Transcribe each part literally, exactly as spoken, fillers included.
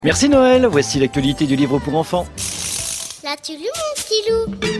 Merci Noël, voici l'actualité du livre pour enfants. Là tu lu mon petit loup.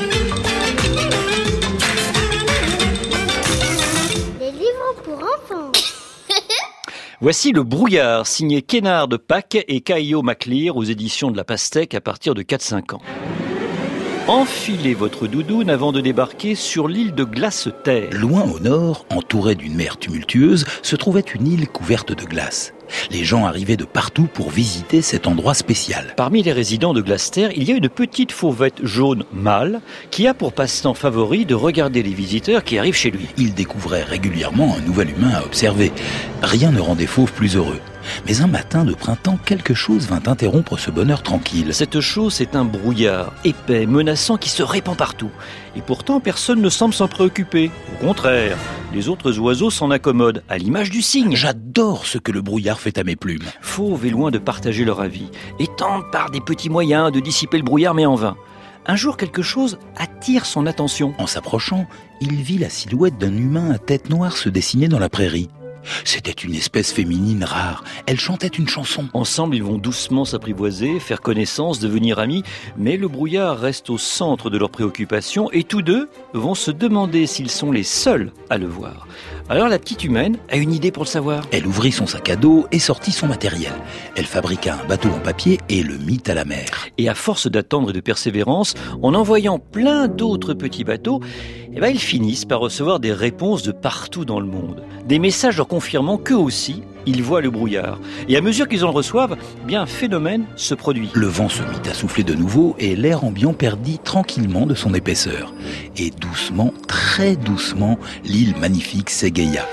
Les livres pour enfants. Voici Le Brouillard, signé Kénard de Pâques et Caillot Maclear aux éditions de La Pastèque à partir de quatre à cinq ans. Enfilez votre doudoune avant de débarquer sur l'île de Glace-Terre. Loin au nord, entourée d'une mer tumultueuse, se trouvait une île couverte de glace. Les gens arrivaient de partout pour visiter cet endroit spécial. Parmi les résidents de Glace-Terre, il y a une petite fauvette jaune mâle qui a pour passe-temps favori de regarder les visiteurs qui arrivent chez lui. Il découvrait régulièrement un nouvel humain à observer. Rien ne rendait Fauve plus heureux. Mais un matin de printemps, quelque chose vint interrompre ce bonheur tranquille. Cette chose, c'est un brouillard épais, menaçant qui se répand partout. Et pourtant, personne ne semble s'en préoccuper. Au contraire, les autres oiseaux s'en accommodent, à l'image du cygne. J'adore ce que le brouillard fait à mes plumes. Fauve est loin de partager leur avis et tente par des petits moyens de dissiper le brouillard, mais en vain. Un jour, quelque chose attire son attention. En s'approchant, il vit la silhouette d'un humain à tête noire se dessiner dans la prairie. C'était une espèce féminine rare. Elle chantait une chanson. Ensemble, ils vont doucement s'apprivoiser, faire connaissance, devenir amis. Mais le brouillard reste au centre de leurs préoccupations et tous deux vont se demander s'ils sont les seuls à le voir. Alors la petite humaine a une idée pour le savoir. Elle ouvrit son sac à dos et sortit son matériel. Elle fabriqua un bateau en papier et le mit à la mer. Et à force d'attendre et de persévérance, en envoyant plein d'autres petits bateaux, eh ben, ils finissent par recevoir des réponses de partout dans le monde. Des messages leur confirmant qu'eux aussi, ils voient le brouillard. Et à mesure qu'ils en reçoivent, eh bien, un phénomène se produit. Le vent se mit à souffler de nouveau et l'air ambiant perdit tranquillement de son épaisseur. Et doucement, très doucement, l'île magnifique s'égaya.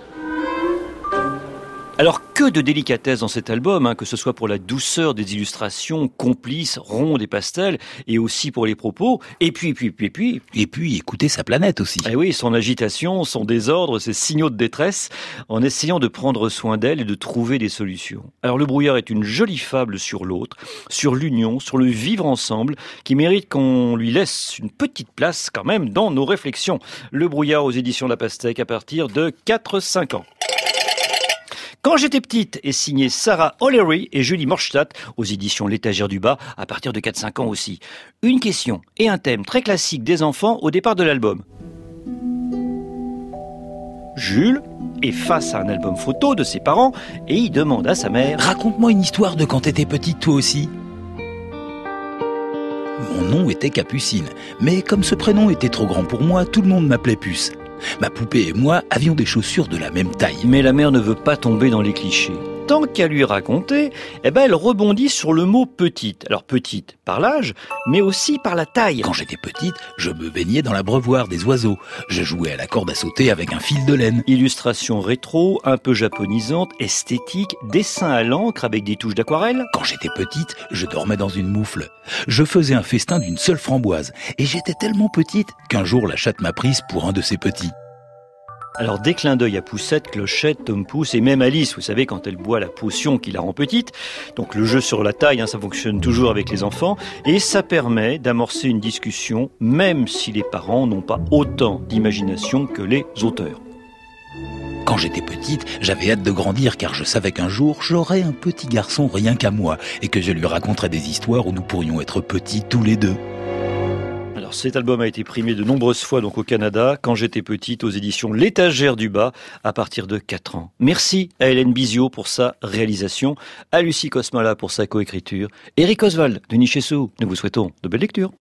Alors que de délicatesse dans cet album, hein, que ce soit pour la douceur des illustrations complices, rondes et pastels, et aussi pour les propos, et puis, puis, puis, puis... Et puis, écoutez sa planète aussi. Eh oui, son agitation, son désordre, ses signaux de détresse, en essayant de prendre soin d'elle et de trouver des solutions. Alors le brouillard est une jolie fable sur l'autre, sur l'union, sur le vivre ensemble, qui mérite qu'on lui laisse une petite place quand même dans nos réflexions. Le brouillard aux éditions de La Pastèque à partir de quatre à cinq ans. Quand j'étais petite est signé Sarah O'Leary et Julie Morstadt aux éditions L'Étagère du Bas à partir de quatre à cinq ans aussi. Une question et un thème très classique des enfants au départ de l'album. Jules est face à un album photo de ses parents et il demande à sa mère « Raconte-moi une histoire de quand t'étais petite toi aussi ». Mon nom était Capucine, mais comme ce prénom était trop grand pour moi, tout le monde m'appelait Puce. Ma poupée et moi avions des chaussures de la même taille. Mais la mère ne veut pas tomber dans les clichés. Tant qu'à lui raconter, eh ben elle rebondit sur le mot petite. Alors petite par l'âge, mais aussi par la taille. Quand j'étais petite, je me baignais dans l'abreuvoir des oiseaux. Je jouais à la corde à sauter avec un fil de laine. Illustration rétro, un peu japonisante, esthétique, dessin à l'encre avec des touches d'aquarelle. Quand j'étais petite, je dormais dans une moufle. Je faisais un festin d'une seule framboise. Et j'étais tellement petite qu'un jour la chatte m'a prise pour un de ses petits. Alors des clins d'œil à Poussette, Clochette, Tom Pouce et même Alice, vous savez, quand elle boit la potion qui la rend petite. Donc le jeu sur la taille, hein, ça fonctionne toujours avec les enfants. Et ça permet d'amorcer une discussion, même si les parents n'ont pas autant d'imagination que les auteurs. Quand j'étais petite, j'avais hâte de grandir car je savais qu'un jour, j'aurais un petit garçon rien qu'à moi et que je lui raconterais des histoires où nous pourrions être petits tous les deux. Alors cet album a été primé de nombreuses fois donc au Canada, Quand j'étais petite, aux éditions L'Étagère du Bas, à partir de quatre ans. Merci à Hélène Bizio pour sa réalisation, à Lucie Cosmala pour sa coécriture, Eric Oswald de Nichessou. Nous vous souhaitons de belles lectures.